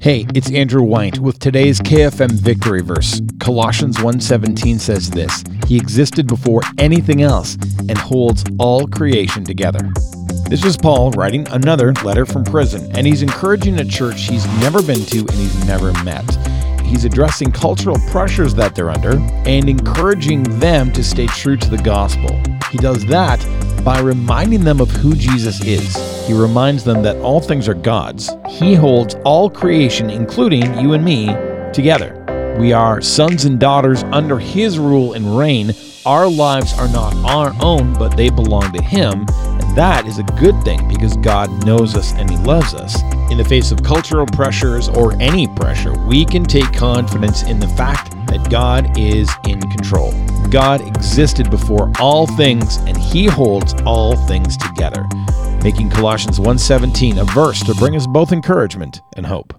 Hey, it's Andrew White with today's KFM Victory Verse. Colossians 1:17 says this: He existed before anything else and holds all creation together. This is Paul writing another letter from prison, and he's encouraging a church he's never been to and he's never met. He's addressing cultural pressures that they're under and encouraging them to stay true to the gospel. He does that by reminding them of who Jesus is. He reminds them that all things are God's. He holds all creation, including you and me, together. We are sons and daughters under His rule and reign. Our lives are not our own, but they belong to Him. And that is a good thing because God knows us and He loves us. In the face of cultural pressures or any pressure, we can take confidence in the fact that God is in control. God existed before all things, and He holds all things together, making Colossians 1:17 a verse to bring us both encouragement and hope.